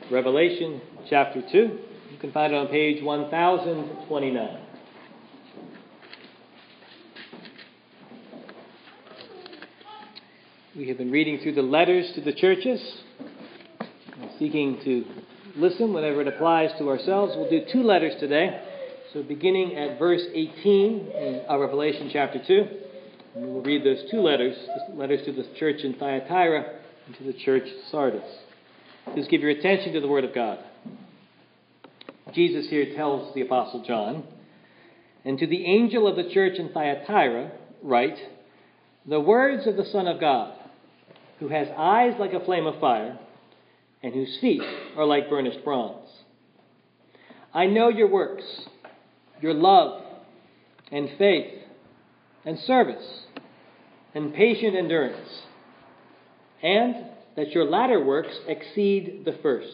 Revelation chapter 2. You can find it on page 1029. We have been reading through the letters to the churches, seeking to listen whenever it applies to ourselves. We'll do two letters today. So beginning at verse 18 in our Revelation chapter 2, and we will read those two letters to the church in Thyatira and to the church Sardis. Just give your attention to the Word of God. Jesus here tells the Apostle John, "And to the angel of the church in Thyatira write, the words of the Son of God, who has eyes like a flame of fire, and whose feet are like burnished bronze. I know your works, your love, and faith, and service, and patient endurance, and that your latter works exceed the first.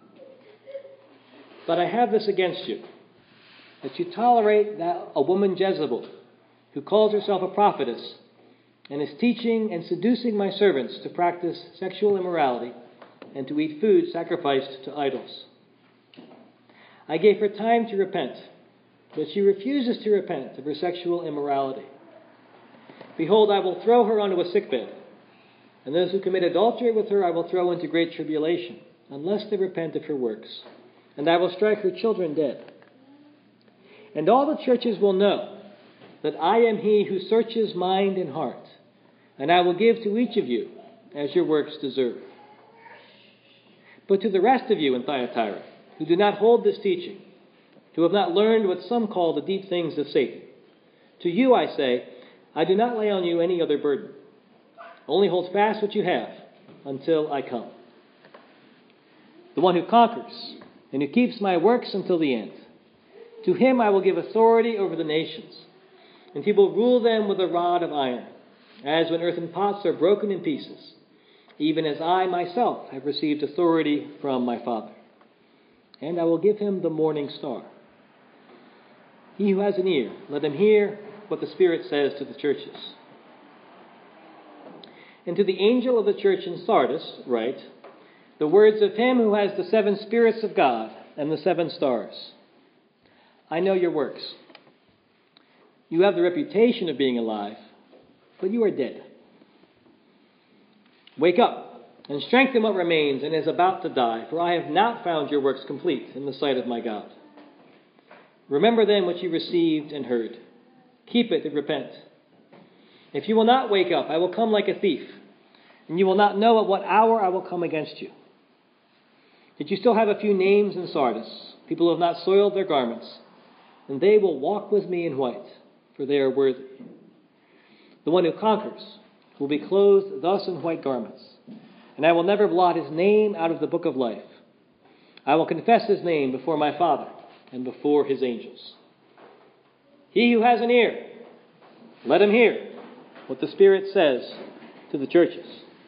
But I have this against you, that you tolerate a woman Jezebel, who calls herself a prophetess, and is teaching and seducing my servants to practice sexual immorality and to eat food sacrificed to idols. I gave her time to repent, but she refuses to repent of her sexual immorality. Behold, I will throw her onto a sickbed, and those who commit adultery with her I will throw into great tribulation, unless they repent of her works, and I will strike her children dead. And all the churches will know that I am he who searches mind and heart, and I will give to each of you as your works deserve. But to the rest of you in Thyatira, who do not hold this teaching, who have not learned what some call the deep things of Satan, to you I say, I do not lay on you any other burden. Only hold fast what you have until I come. The one who conquers and who keeps my works until the end, to him I will give authority over the nations, and he will rule them with a rod of iron, as when earthen pots are broken in pieces, even as I myself have received authority from my Father. And I will give him the morning star. He who has an ear, let him hear what the Spirit says to the churches. And to the angel of the church in Sardis write, the words of him who has the 7 spirits of God and the 7 stars. I know your works. You have the reputation of being alive, but you are dead. Wake up and strengthen what remains and is about to die, for I have not found your works complete in the sight of my God. Remember then what you received and heard. Keep it and repent. If you will not wake up, I will come like a thief, and you will not know at what hour I will come against you. Yet you still have a few names in Sardis, people who have not soiled their garments, and they will walk with me in white, for they are worthy. The one who conquers will be clothed thus in white garments, and I will never blot his name out of the book of life. I will confess his name before my Father and before his angels. He who has an ear, let him hear what the Spirit says to the churches."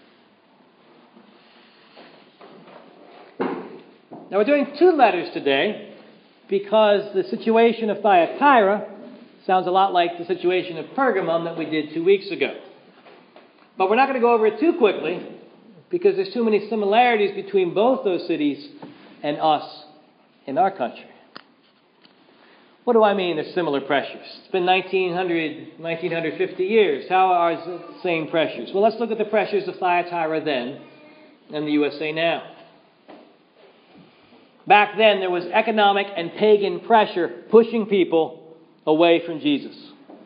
Now we're doing two letters today because the situation of Thyatira sounds a lot like the situation of Pergamum that we did 2 weeks ago. But we're not going to go over it too quickly because there's too many similarities between both those cities and us in our country. What do I mean there's similar pressures? It's been 1950 years. How are the same pressures? Well, let's look at the pressures of Thyatira then and the USA now. Back then, there was economic and pagan pressure pushing people away from Jesus.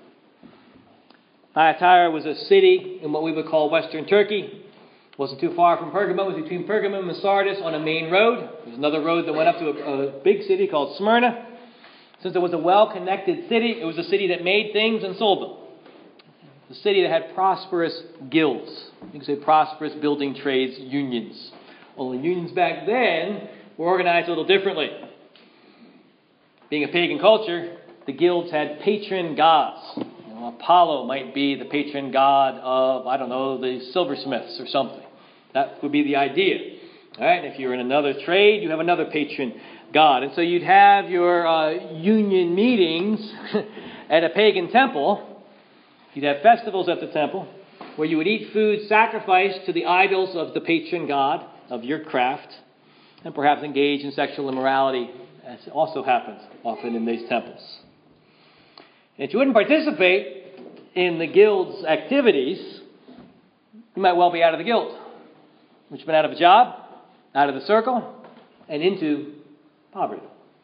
Thyatira was a city in what we would call Western Turkey. It wasn't too far from Pergamum. It was between Pergamum and Sardis on a main road. There's another road that went up to a big city called Smyrna. Since it was a well-connected city, it was a city that made things and sold them. A city that had prosperous guilds. You can say prosperous building trades unions. Only unions back then were organized a little differently. Being a pagan culture, the guilds had patron gods. Apollo might be the patron god of, the silversmiths or something. That would be the idea. All right, if you're in another trade, you have another patron god. And so you'd have your union meetings at a pagan temple. You'd have festivals at the temple where you would eat food sacrificed to the idols of the patron god of your craft. and perhaps engage in sexual immorality, as also happens often in these temples. And if you wouldn't participate in the guild's activities, you might well be out of the guild, which has been out of a job, out of the circle, and into poverty.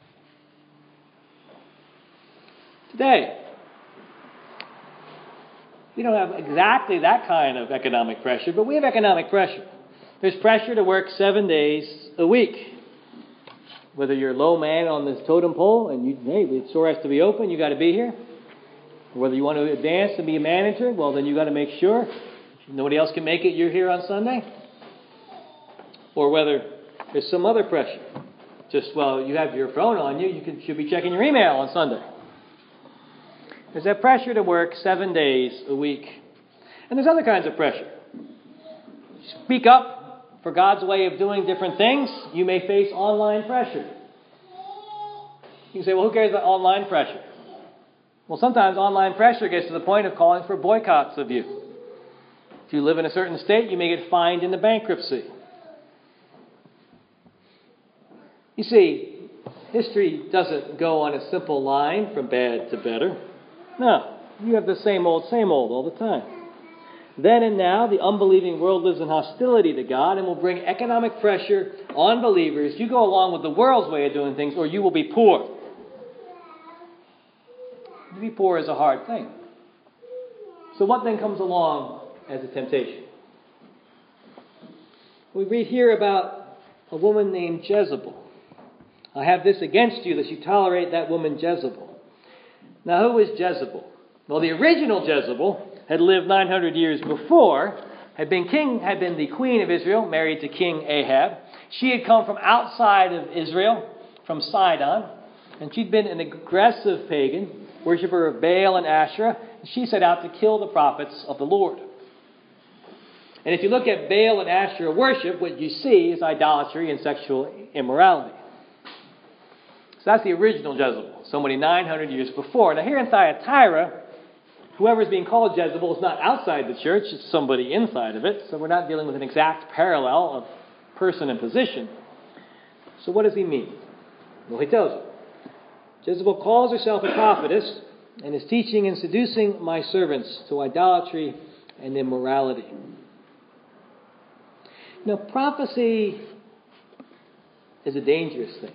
Today, we don't have exactly that kind of economic pressure, but we have economic pressure. There's pressure to work 7 days a week. Whether you're a low man on this totem pole and the store has to be open, you got to be here. Or whether you want to advance and be a manager, well, then you got to make sure if nobody else can make it, you're here on Sunday. Or whether there's some other pressure. Just, you have your phone on you, should be checking your email on Sunday. There's that pressure to work 7 days a week. And there's other kinds of pressure. Speak up for God's way of doing different things. You may face online pressure. You can say, who cares about online pressure? Well, sometimes online pressure gets to the point of calling for boycotts of you. If you live in a certain state, you may get fined into bankruptcy. You see, history doesn't go on a simple line from bad to better. No, you have the same old all the time. Then and now, the unbelieving world lives in hostility to God and will bring economic pressure on believers. You go along with the world's way of doing things, or you will be poor. To be poor is a hard thing. So what then comes along as a temptation? We read here about a woman named Jezebel. I have this against you, that you tolerate that woman Jezebel. Now, who is Jezebel? Well, the original Jezebel had lived 900 years before, had been the queen of Israel, married to King Ahab. She had come from outside of Israel, from Sidon, and she'd been an aggressive pagan, worshiper of Baal and Asherah, and she set out to kill the prophets of the Lord. And if you look at Baal and Asherah worship, what you see is idolatry and sexual immorality. So that's the original Jezebel, somebody 900 years before. Now here in Thyatira, whoever's being called Jezebel is not outside the church, it's somebody inside of it. So we're not dealing with an exact parallel of person and position. So what does he mean? Well, he tells you. Jezebel calls herself a prophetess and is teaching and seducing my servants to idolatry and immorality. Now, prophecy is a dangerous thing.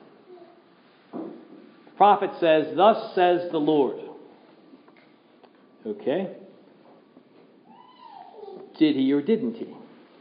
The prophet says, "Thus says the Lord." Okay? Did he or didn't he?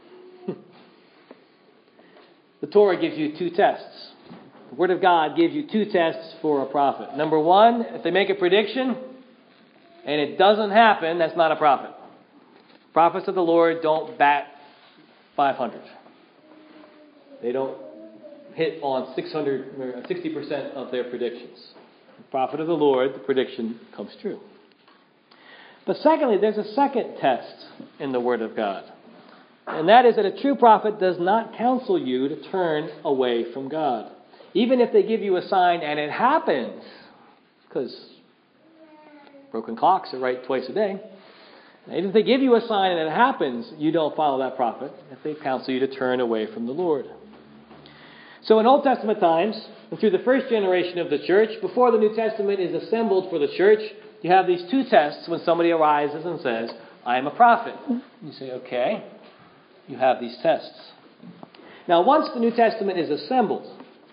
The Torah gives you two tests. The Word of God gives you two tests for a prophet. Number one, if they make a prediction and it doesn't happen, that's not a prophet. Prophets of the Lord don't bat 500. They don't hit on 60% of their predictions. The prophet of the Lord, the prediction comes true. But secondly, there's a second test in the Word of God. And that is that a true prophet does not counsel you to turn away from God. Even if they give you a sign and it happens, because broken clocks are right twice a day. Even if they give you a sign and it happens, you don't follow that prophet if they counsel you to turn away from the Lord. So in Old Testament times, and through the first generation of the church, before the New Testament is assembled for the church, you have these two tests when somebody arises and says, "I am a prophet." You say, okay, you have these tests. Now, once the New Testament is assembled,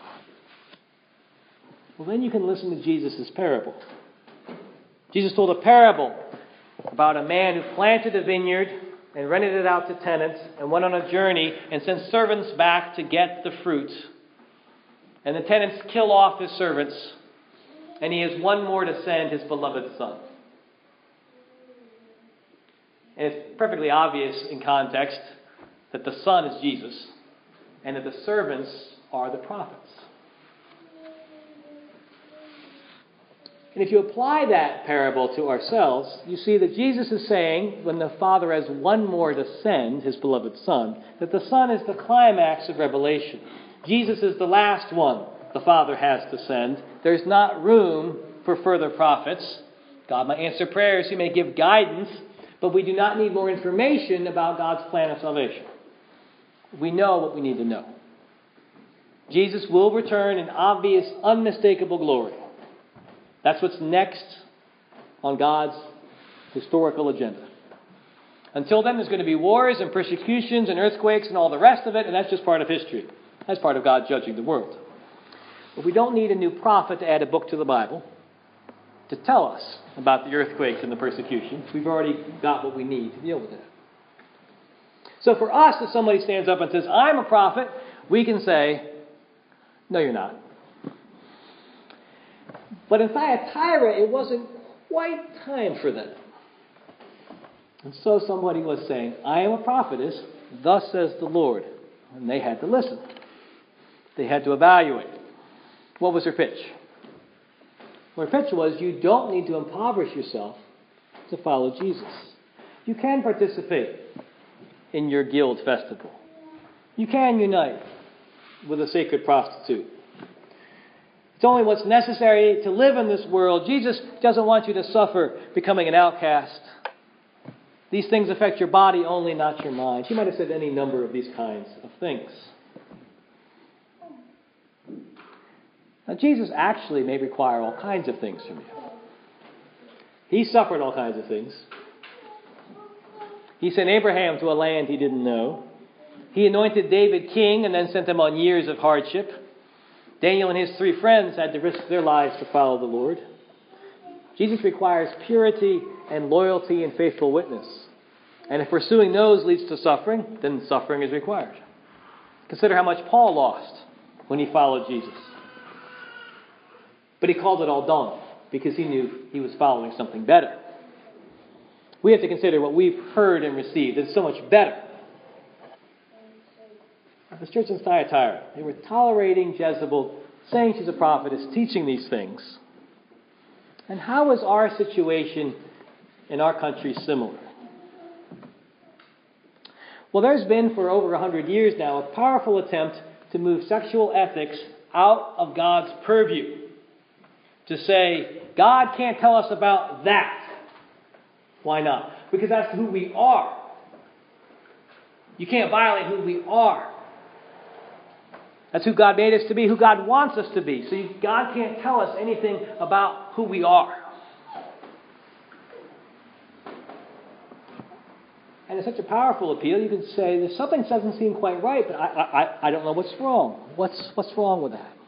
well, then you can listen to Jesus' parable. Jesus told a parable about a man who planted a vineyard and rented it out to tenants and went on a journey and sent servants back to get the fruit. And the tenants kill off his servants, and he has one more to send, his beloved son. And it's perfectly obvious in context that the son is Jesus and that the servants are the prophets. And if you apply that parable to ourselves, you see that Jesus is saying, when the Father has one more to send, his beloved Son, that the Son is the climax of Revelation. Jesus is the last one the Father has to send. There's not room for further prophets. God might answer prayers, he may give guidance, but we do not need more information about God's plan of salvation. We know what we need to know. Jesus will return in obvious, unmistakable glory. That's what's next on God's historical agenda. Until then, there's going to be wars and persecutions and earthquakes and all the rest of it, and that's just part of history. That's part of God judging the world. But we don't need a new prophet to add a book to the Bible to tell us about the earthquakes and the persecutions. We've already got what we need to deal with it. So for us, if somebody stands up and says, I'm a prophet, we can say, no, you're not. But in Thyatira, it wasn't quite time for that. And so somebody was saying, I am a prophetess, thus says the Lord. And they had to listen. They had to evaluate. What was her pitch? Well, her pitch was, you don't need to impoverish yourself to follow Jesus. You can participate in your guild festival. You can unite with a sacred prostitute. It's only what's necessary to live in this world. Jesus doesn't want you to suffer becoming an outcast. These things affect your body only, not your mind. She might have said any number of these kinds of things. Now, Jesus actually may require all kinds of things from you. He suffered all kinds of things. He sent Abraham to a land he didn't know. He anointed David king and then sent him on years of hardship. Daniel and his 3 friends had to risk their lives to follow the Lord. Jesus requires purity and loyalty and faithful witness. And if pursuing those leads to suffering, then suffering is required. Consider how much Paul lost when he followed Jesus. But he called it all dung because he knew he was following something better. We have to consider what we've heard and received. It's so much better. This church in Thyatira, they were tolerating Jezebel, saying she's a prophetess, teaching these things. And how is our situation in our country similar? Well, there's been for over 100 years now a powerful attempt to move sexual ethics out of God's purview. To say, God can't tell us about that. Why not? Because that's who we are. You can't violate who we are. That's who God made us to be, who God wants us to be. So God can't tell us anything about who we are. And it's such a powerful appeal, you can say, there's something that doesn't seem quite right, but I don't know what's wrong. What's wrong with that?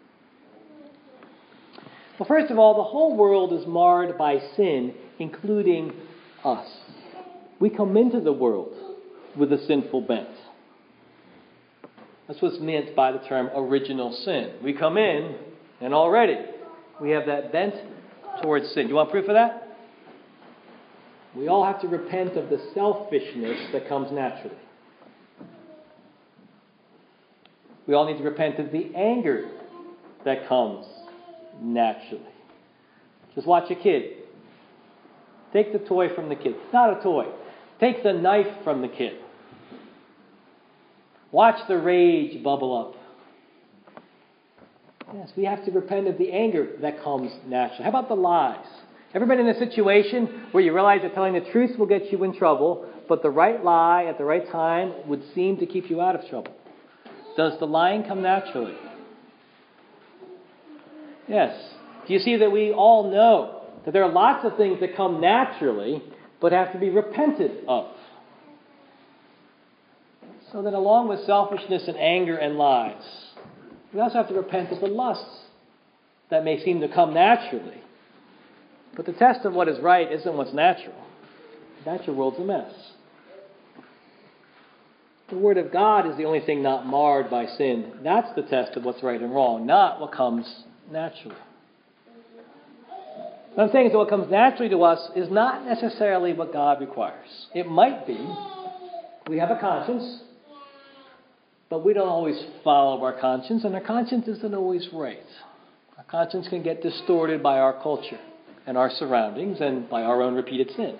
Well, first of all, the whole world is marred by sin, including us. We come into the world with a sinful bent. That's what's meant by the term original sin. We come in, and already we have that bent towards sin. You want proof of that? We all have to repent of the selfishness that comes naturally. We all need to repent of the anger that comes naturally. Just watch a kid. Take the toy from the kid. It's not a toy. Take the knife from the kid. Watch the rage bubble up. Yes, we have to repent of the anger that comes naturally. How about the lies? Ever been in a situation where you realize that telling the truth will get you in trouble, but the right lie at the right time would seem to keep you out of trouble? Does the lying come naturally? Yes. Do you see that we all know that there are lots of things that come naturally, but have to be repented of? So that along with selfishness and anger and lies, we also have to repent of the lusts that may seem to come naturally. But the test of what is right isn't what's natural. The natural world's a mess. The Word of God is the only thing not marred by sin. That's the test of what's right and wrong, not what comes naturally. What I'm saying is that what comes naturally to us is not necessarily what God requires. It might be. We have a conscience, but we don't always follow our conscience, and our conscience isn't always right. Our conscience can get distorted by our culture and our surroundings and by our own repeated sin.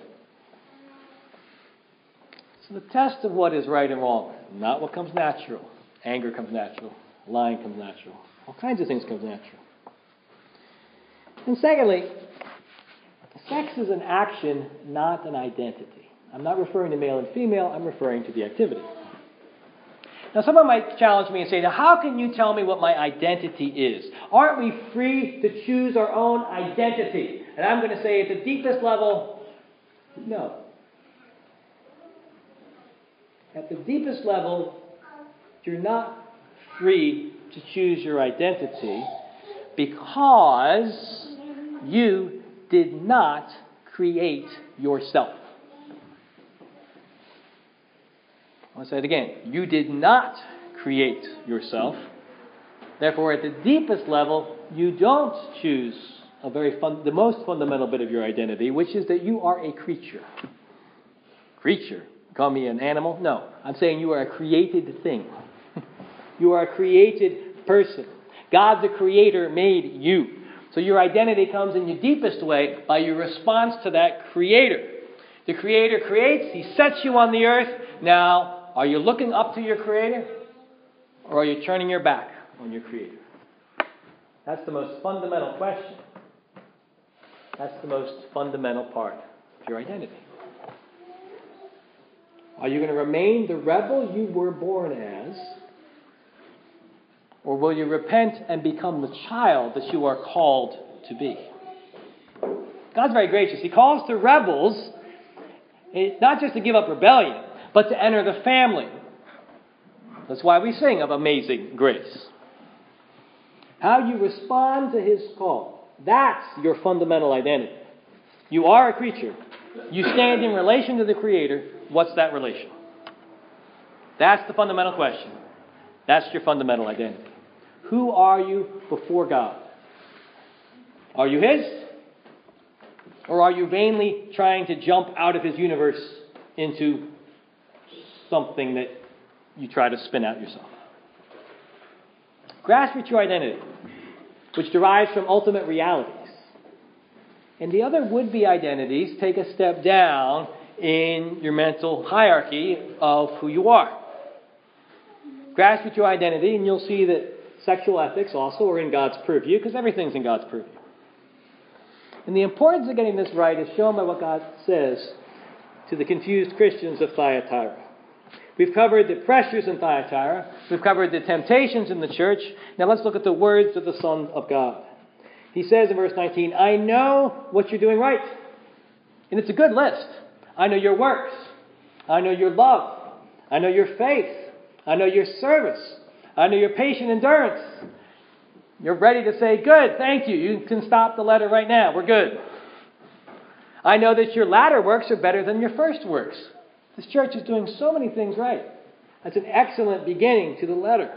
So the test of what is right and wrong, not what comes natural. Anger comes natural. Lying comes natural. All kinds of things come natural. And secondly, sex is an action, not an identity. I'm not referring to male and female, I'm referring to the activity. Now, someone might challenge me and say, now, how can you tell me what my identity is? Aren't we free to choose our own identity? And I'm going to say, at the deepest level, no. At the deepest level, you're not free to choose your identity because you did not create yourself. I'll say it again. You did not create yourself. Therefore, at the deepest level, you don't choose the most fundamental bit of your identity, which is that you are a creature. Creature. Call me an animal? No. I'm saying you are a created thing. You are a created person. God the Creator made you. So your identity comes in your deepest way by your response to that Creator. The Creator creates. He sets you on the earth. Now, are you looking up to your Creator? Or are you turning your back on your Creator? That's the most fundamental question. That's the most fundamental part of your identity. Are you going to remain the rebel you were born as? Or will you repent and become the child that you are called to be? God's very gracious. He calls to rebels not just to give up rebellion, but to enter the family. That's why we sing of Amazing Grace. How you respond to His call, that's your fundamental identity. You are a creature. You stand in relation to the Creator. What's that relation? That's the fundamental question. That's your fundamental identity. Who are you before God? Are you His? Or are you vainly trying to jump out of His universe into something that you try to spin out yourself? Grasp your true identity, which derives from ultimate realities. And the other would-be identities take a step down in your mental hierarchy of who you are. Grasp your true identity, and you'll see that sexual ethics also are in God's purview, because everything's in God's purview. And the importance of getting this right is shown by what God says to the confused Christians of Thyatira. We've covered the pressures in Thyatira. We've covered the temptations in the church. Now let's look at the words of the Son of God. He says in verse 19, I know what you're doing right. And it's a good list. I know your works. I know your love. I know your faith. I know your service. I know your patient endurance. You're ready to say, good, thank you. You can stop the letter right now. We're good. I know that your latter works are better than your first works. This church is doing so many things right. That's an excellent beginning to the letter.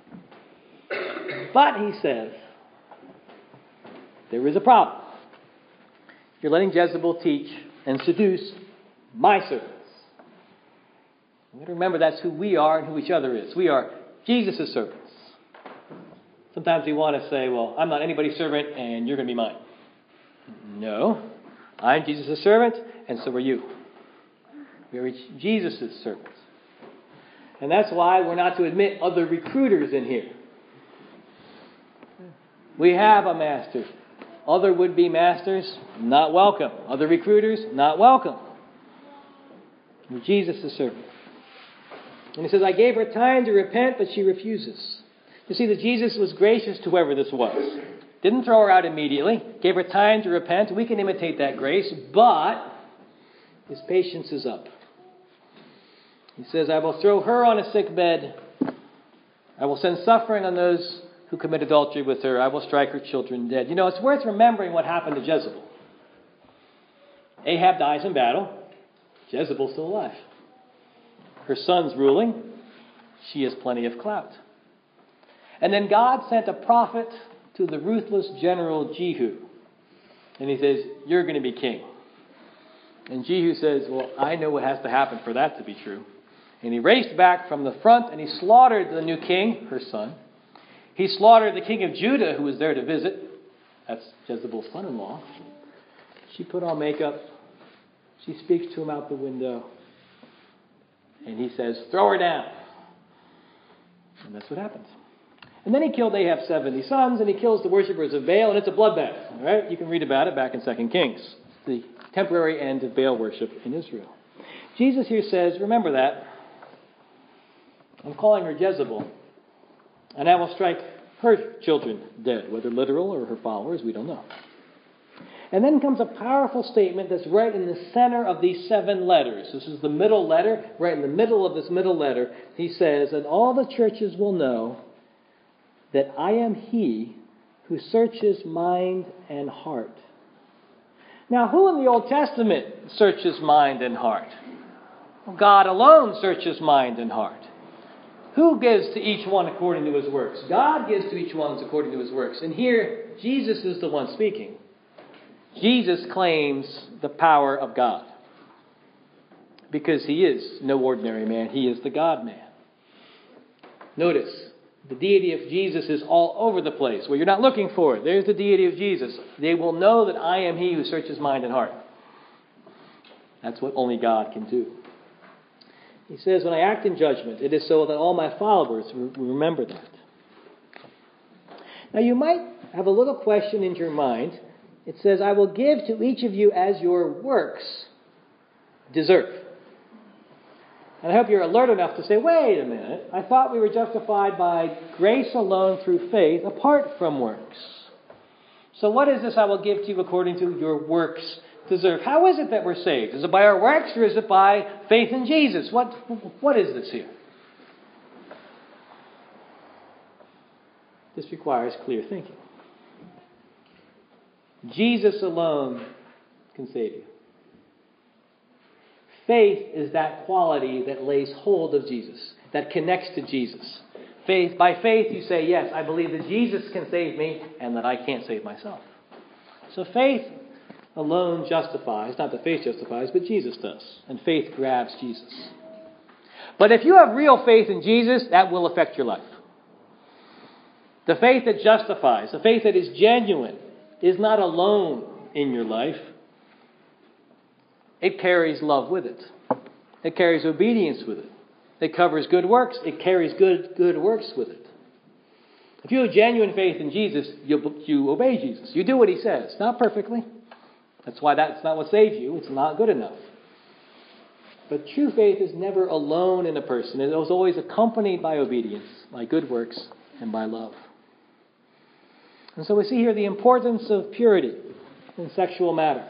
But, he says, there is a problem. You're letting Jezebel teach and seduce my servants. You got to remember that's who we are and who each other is. We are Jesus' servants. Sometimes we want to say, well, I'm not anybody's servant and you're going to be mine. No. I'm Jesus' servant and so are you. We are each Jesus' servants. And that's why we're not to admit other recruiters in here. We have a master. Other would-be masters, not welcome. Other recruiters, not welcome. We're Jesus' servant. And he says, I gave her time to repent, but she refuses. You see that Jesus was gracious to whoever this was. Didn't throw her out immediately. Gave her time to repent. We can imitate that grace, but his patience is up. He says, I will throw her on a sick bed. I will send suffering on those who commit adultery with her. I will strike her children dead. You know, it's worth remembering what happened to Jezebel. Ahab dies in battle. Jezebel's still alive. Her son's ruling. She has plenty of clout. And then God sent a prophet to the ruthless general Jehu. And he says, you're going to be king. And Jehu says, well, I know what has to happen for that to be true. And he raced back from the front and he slaughtered the new king, her son. He slaughtered the king of Judah who was there to visit. That's Jezebel's son-in-law. She put on makeup. She speaks to him out the window. And he says, throw her down. And that's what happens. And then he killed Ahab's 70 sons, and he kills the worshippers of Baal, and it's a bloodbath. All right? You can read about it back in 2 Kings. It's the temporary end of Baal worship in Israel. Jesus here says, remember that. I'm calling her Jezebel, and I will strike her children dead, whether literal or her followers, we don't know. And then comes a powerful statement that's right in the center of these 7 letters. This is the middle letter. Right in the middle of this middle letter, he says, and all the churches will know that I am he who searches mind and heart. Now, who in the Old Testament searches mind and heart? Well, God alone searches mind and heart. Who gives to each one according to his works? God gives to each one according to his works. And here, Jesus is the one speaking. Jesus claims the power of God. Because he is no ordinary man. He is the God-man. Notice, the deity of Jesus is all over the place. Where you're not looking for it. There's the deity of Jesus. They will know that I am he who searches mind and heart. That's what only God can do. He says, when I act in judgment, it is so that all my followers remember that. Now you might have a little question in your mind. It says, I will give to each of you as your works deserve. And I hope you're alert enough to say, wait a minute, I thought we were justified by grace alone through faith apart from works. So what is this I will give to you according to your works deserve? How is it that we're saved? Is it by our works or is it by faith in Jesus? What is this here? This requires clear thinking. Jesus alone can save you. Faith is that quality that lays hold of Jesus, that connects to Jesus. By faith you say, yes, I believe that Jesus can save me and that I can't save myself. So faith alone justifies, not that faith justifies, but Jesus does. And faith grabs Jesus. But if you have real faith in Jesus, that will affect your life. The faith that justifies, the faith that is genuine, is not alone in your life. It carries love with it. It carries obedience with it. It covers good works. It carries good works with it. If you have genuine faith in Jesus, you obey Jesus. You do what he says. Not perfectly. That's why that's not what saves you. It's not good enough. But true faith is never alone in a person. It is always accompanied by obedience, by good works, and by love. And so we see here the importance of purity in sexual matters.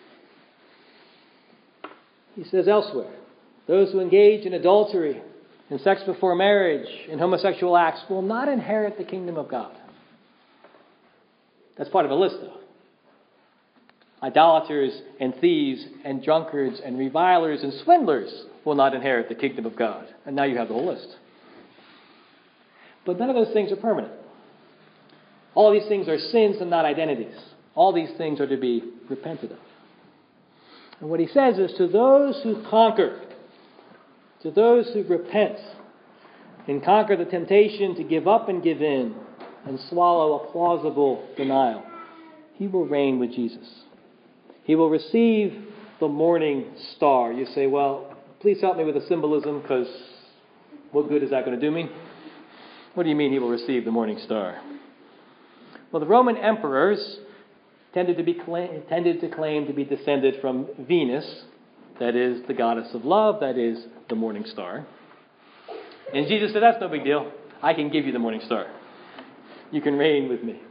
He says elsewhere, those who engage in adultery, in sex before marriage, in homosexual acts, will not inherit the kingdom of God. That's part of a list, though. Idolaters and thieves and drunkards and revilers and swindlers will not inherit the kingdom of God. And now you have the whole list. But none of those things are permanent. All these things are sins and not identities. All these things are to be repented of. And what he says is, to those who conquer, to those who repent and conquer the temptation to give up and give in and swallow a plausible denial, he will reign with Jesus. He will receive the morning star. You say, well, please help me with the symbolism, because what good is that going to do me? What do you mean he will receive the morning star? Well, the Roman emperors tended to claim to be descended from Venus, that is the goddess of love, that is the morning star. And Jesus said, that's no big deal. I can give you the morning star. You can reign with me.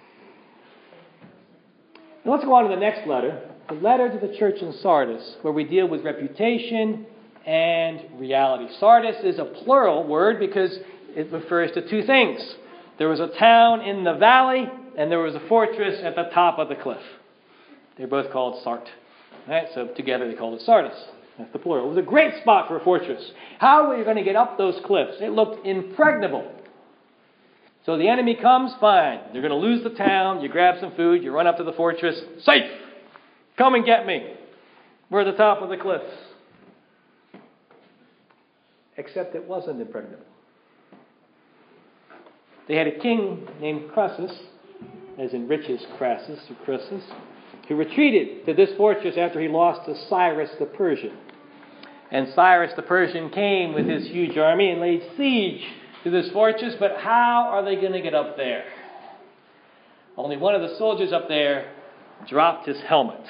Now let's go on to the next letter, the letter to the church in Sardis, where we deal with reputation and reality. Sardis is a plural word because it refers to two things. There was a town in the valley, and there was a fortress at the top of the cliff. They're both called Sart. Right? So together they called it Sardis. That's the plural. It was a great spot for a fortress. How were you going to get up those cliffs? It looked impregnable. So the enemy comes, fine. You're going to lose the town. You grab some food. You run up to the fortress. Safe! Come and get me. We're at the top of the cliffs. Except it wasn't impregnable. They had a king named Croesus, as in riches Crassus or Croesus, who retreated to this fortress after he lost to Cyrus the Persian. And Cyrus the Persian came with his huge army and laid siege to this fortress, but how are they going to get up there? Only one of the soldiers up there dropped his helmet.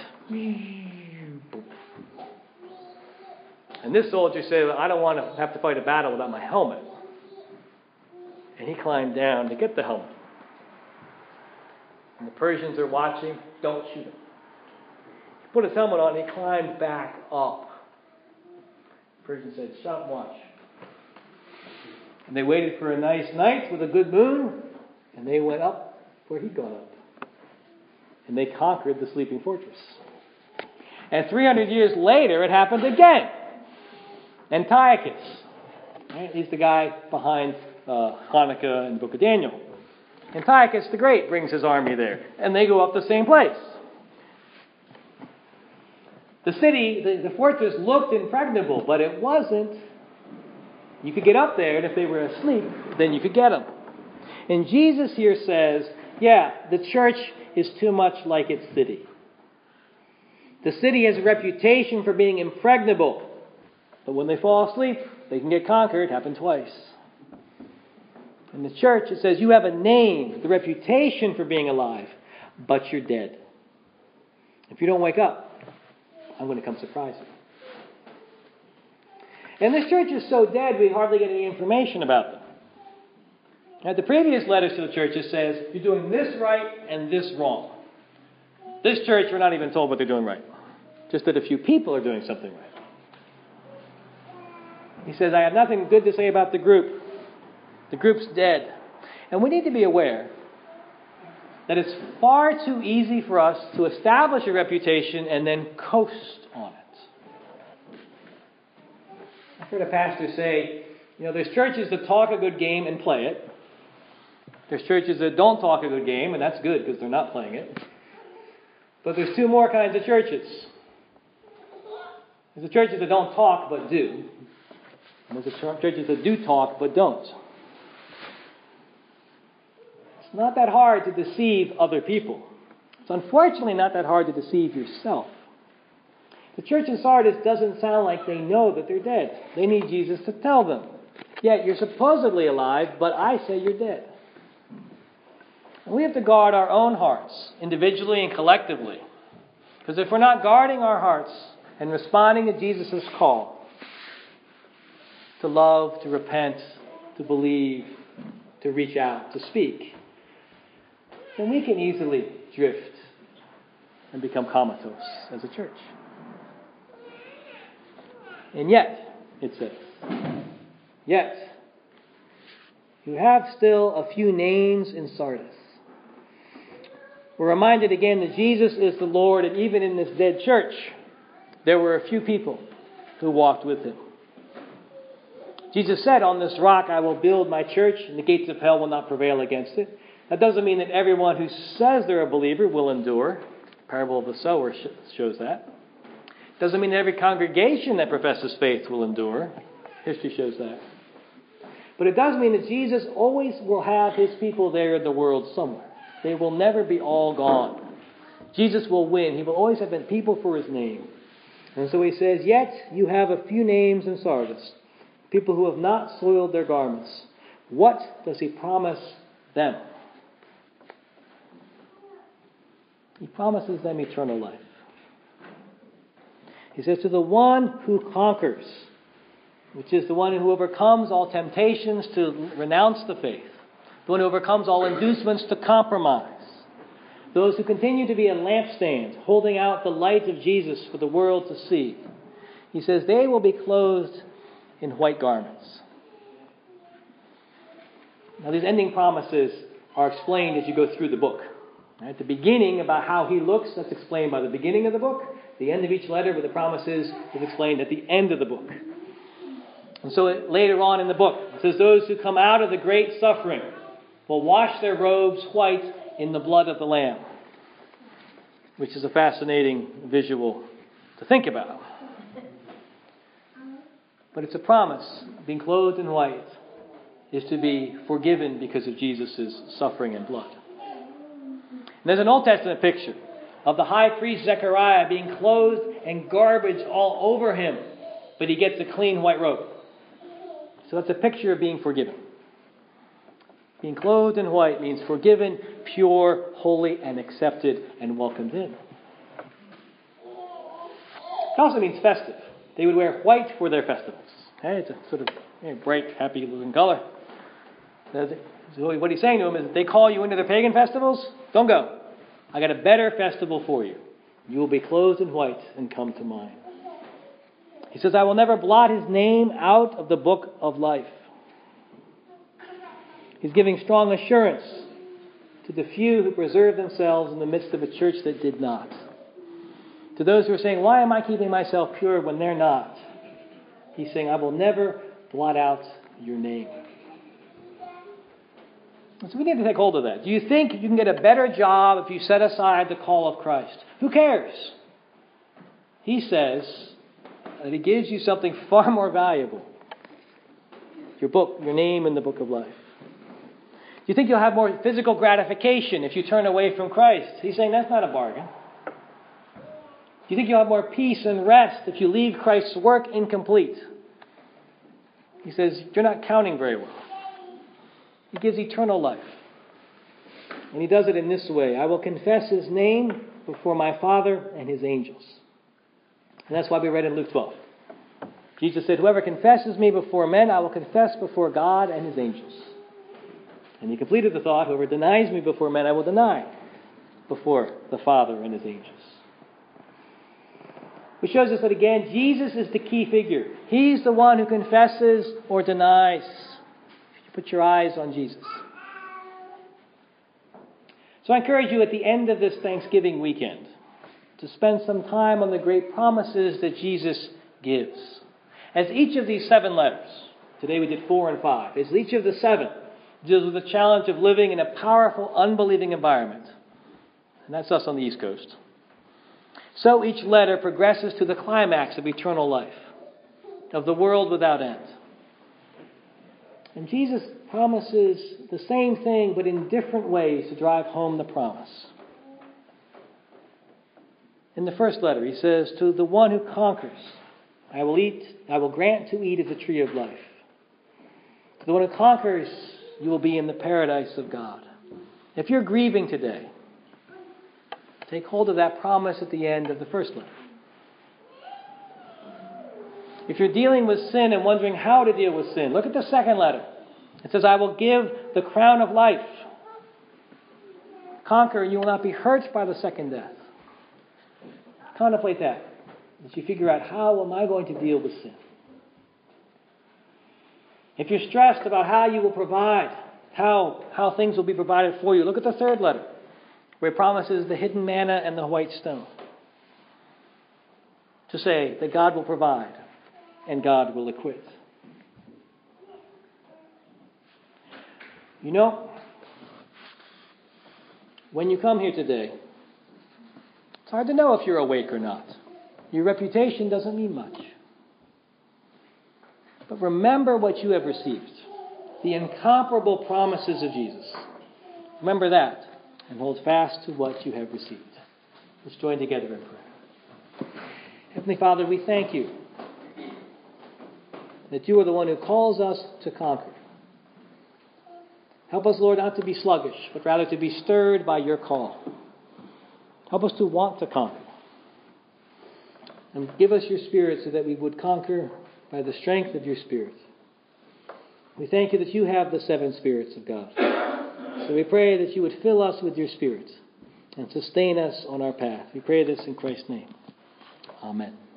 And this soldier said, I don't want to have to fight a battle without my helmet. And he climbed down to get the helmet. And the Persians are watching. Don't shoot him. He put his helmet on and he climbed back up. The Persian said, "Stop and watch." And they waited for a nice night with a good moon. And they went up where he'd gone up. And they conquered the sleeping fortress. And 300 years later, it happened again. Antiochus. Right? He's the guy behind Hanukkah and the book of Daniel. Antiochus the Great brings his army there. And they go up the same place. The city, the fortress looked impregnable, but it wasn't. You could get up there, and if they were asleep, then you could get them. And Jesus here says, yeah, the church is too much like its city. The city has a reputation for being impregnable. But when they fall asleep, they can get conquered. It happened twice. In the church, it says you have a name, the reputation for being alive, but you're dead. If you don't wake up, I'm going to come surprise you. And this church is so dead, we hardly get any information about them. Now, the previous letters to the churches says, you're doing this right and this wrong. This church, we're not even told what they're doing right. Just that a few people are doing something right. He says, I have nothing good to say about the group. The group's dead. And we need to be aware that it's far too easy for us to establish a reputation and then coast on it. I've heard a pastor say, there's churches that talk a good game and play it. There's churches that don't talk a good game, and that's good because they're not playing it. But there's two more kinds of churches. There's the churches that don't talk but do. And there's the churches that do talk but don't. It's not that hard to deceive other people. It's unfortunately not that hard to deceive yourself. The church in Sardis doesn't sound like they know that they're dead. They need Jesus to tell them. Yeah, you're supposedly alive, but I say you're dead. And we have to guard our own hearts, individually and collectively. Because if we're not guarding our hearts and responding to Jesus' call to love, to repent, to believe, to reach out, to speak, then we can easily drift and become comatose as a church. And yet, it says, yet, you have still a few names in Sardis. We're reminded again that Jesus is the Lord, and even in this dead church, there were a few people who walked with him. Jesus said, on this rock I will build my church, and the gates of hell will not prevail against it. That doesn't mean that everyone who says they're a believer will endure. The parable of the sower shows that. It doesn't mean that every congregation that professes faith will endure. History shows that. But it does mean that Jesus always will have his people there in the world somewhere. They will never be all gone. Jesus will win. He will always have been people for his name. And so he says, yet you have a few names in Sardis, people who have not soiled their garments. What does he promise them? He promises them eternal life. He says, to the one who conquers, which is the one who overcomes all temptations to renounce the faith, the one who overcomes all inducements to compromise, those who continue to be a lampstand, holding out the light of Jesus for the world to see. He says, they will be clothed in white garments. Now, these ending promises are explained as you go through the book. At the beginning, about how he looks, that's explained by the beginning of the book. The end of each letter with the promises is explained at the end of the book. And so later on in the book, it says, those who come out of the great suffering will wash their robes white in the blood of the Lamb. Which is a fascinating visual to think about. But it's a promise. Being clothed in white is to be forgiven because of Jesus' suffering and blood. And there's an Old Testament picture of the high priest Zechariah being clothed and garbage all over him, but he gets a clean white robe. So that's a picture of being forgiven. Being clothed in white means forgiven, pure, holy, and accepted and welcomed in. It also means festive. They would wear white for their festivals. Okay? It's a sort of bright, happy-looking color. So what he's saying to him is, they call you into their pagan festivals? Don't go. I got a better festival for you. You will be clothed in white and come to mine. He says, I will never blot his name out of the book of life. He's giving strong assurance to the few who preserved themselves in the midst of a church that did not. To those who are saying, why am I keeping myself pure when they're not? He's saying, I will never blot out your name. So we need to take hold of that. Do you think you can get a better job if you set aside the call of Christ? Who cares? He says that he gives you something far more valuable. Your book, your name in the book of life. Do you think you'll have more physical gratification if you turn away from Christ? He's saying that's not a bargain. Do you think you'll have more peace and rest if you leave Christ's work incomplete? He says you're not counting very well. He gives eternal life. And he does it in this way. I will confess his name before my Father and his angels. And that's why we read in Luke 12. Jesus said, whoever confesses me before men, I will confess before God and his angels. And he completed the thought, whoever denies me before men, I will deny before the Father and his angels. Which shows us that again, Jesus is the key figure. He's the one who confesses or denies. Put your eyes on Jesus. So I encourage you at the end of this Thanksgiving weekend to spend some time on the great promises that Jesus gives. As each of these 7 letters, today we did 4 and 5, as each of the 7 deals with the challenge of living in a powerful, unbelieving environment. And that's us on the East Coast. So each letter progresses to the climax of eternal life, of the world without end. And Jesus promises the same thing, but in different ways to drive home the promise. In the first letter, he says, to the one who conquers, I will grant to eat of the tree of life. To the one who conquers, you will be in the paradise of God. If you're grieving today, take hold of that promise at the end of the first letter. If you're dealing with sin and wondering how to deal with sin, look at the second letter. It says, I will give the crown of life. Conquer, and you will not be hurt by the second death. Contemplate that as you figure out, how am I going to deal with sin? If you're stressed about how you will provide, how things will be provided for you, look at the third letter, where it promises the hidden manna and the white stone. To say that God will provide and God will equip. You know, when you come here today, it's hard to know if you're awake or not. Your reputation doesn't mean much. But remember what you have received. The incomparable promises of Jesus. Remember that and hold fast to what you have received. Let's join together in prayer. Heavenly Father, we thank you that you are the one who calls us to conquer. Help us, Lord, not to be sluggish, but rather to be stirred by your call. Help us to want to conquer. And give us your Spirit so that we would conquer by the strength of your Spirit. We thank you that you have the 7 spirits of God. So we pray that you would fill us with your Spirit and sustain us on our path. We pray this in Christ's name. Amen.